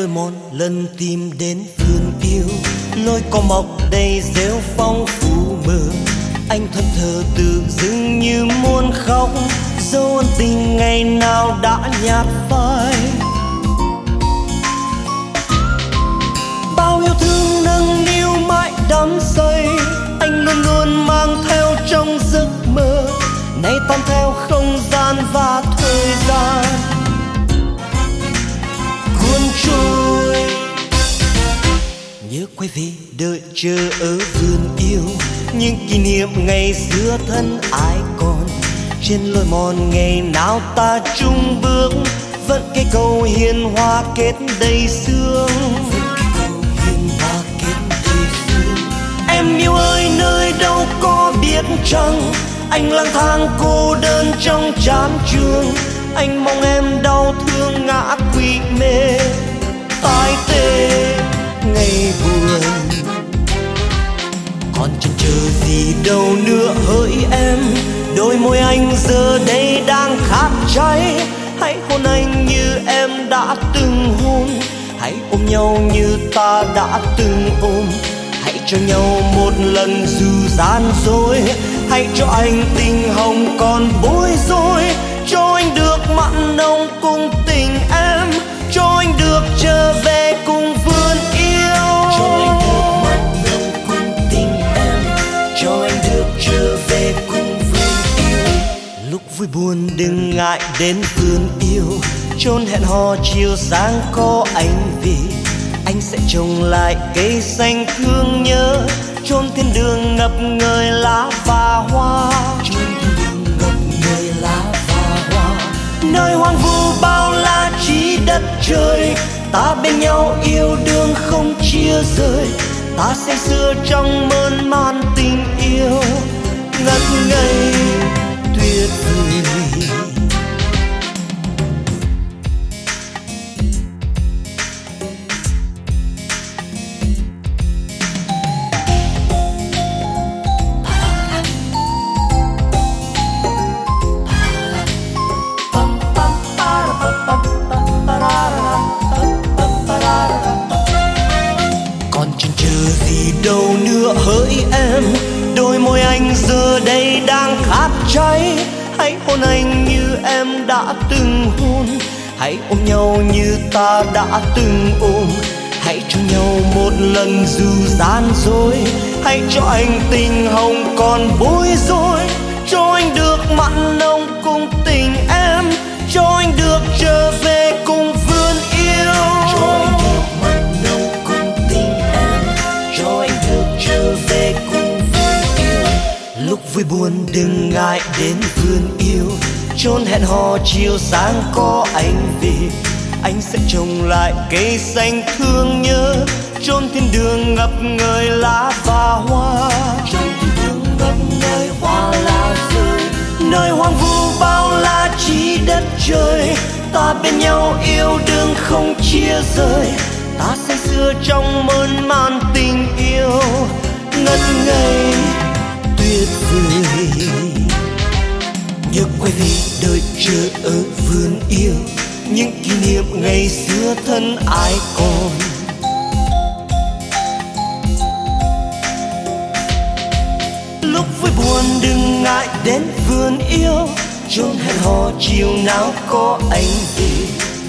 lối mòn lần tìm đến vườn yêu, lối có mọc đầy rêu phong phú mơ. Anh thẫn thờ tự dưng như muốn khóc, dấu ân tình ngày nào đã nhạt phai. Bao yêu thương nâng niu mãi đắm say, anh luôn luôn mang theo trong giấc mơ, nay tan theo không gian và thời gian cuốn trôi. Nhớ quay về đợi chờ ở vườn yêu, những kỷ niệm ngày xưa thân ai còn. Trên lối mòn ngày nào ta chung bước, vẫn cây cầu hiền hoa kết đầy sương. Em yêu ơi nơi đâu có biết chăng, anh lang thang cô đơn trong chán trường. Anh mong em đau thương ngã quỵ mê, tai tê ngày buồn. Còn chần chờ gì đâu nữa hỡi em, đôi môi anh giờ đây đang khát cháy. Hãy hôn anh như em đã từng hôn, hãy ôm nhau như ta đã từng ôm. Hãy cho nhau một lần dù gian dối, hãy cho anh tình hồng còn bối rối. Cho anh được mặn nồng cùng tình em, cho anh được trở về cùng vườn yêu. Cho anh được mặn nồng cùng tình em, cho anh được trở về cùng vườn yêu. Lúc vui buồn đừng ngại đến vườn yêu, chốn hẹn hò chiều sáng có anh về. Anh sẽ trồng lại cây xanh thương nhớ, chốn thiên đường ngập ngời lá và hoa. Chốn thiên đường ngập ngời lá và hoa. Nơi hoang vu bao la chỉ đất trời, ta bên nhau yêu đương không chia rời. Ta say sưa trong mơn man tình yêu, ngất ngây tuyệt vời. Đâu nữa hỡi em, đôi môi anh giờ đây đang khát cháy. Hãy hôn anh như em đã từng hôn, hãy ôm nhau như ta đã từng ôm. Hãy cho nhau một lần dù gian dối, hãy cho anh tình hồng còn bối rối. Cho anh được mặn nồng cùng tình em, cho anh được trở về cùng vườn yêu. Cho anh được mặn nồng cùng tình em, cho anh được trở về cùng vườn yêu. Lúc vui buồn đừng ngại đến vườn yêu, chốn hẹn hò chiều sáng có anh về. Anh sẽ trồng lại cây xanh thương nhớ, chốn thiên đường ngập ngời lá và hoa. Chốn thiên đường ngập ngời hoa lá rơi. Nơi hoang vu bao la chỉ đất trời, ta bên nhau yêu đương không chia rời. Ta say sưa trong mơn man tình yêu, ngất ngây tuyệt vời. Nhớ quay về đợi chờ ở vườn yêu, những kỷ niệm ngày xưa thân ai còn. Lúc vui buồn đừng ngại đến vườn yêu, chốn hẹn hò chiều nào có anh về.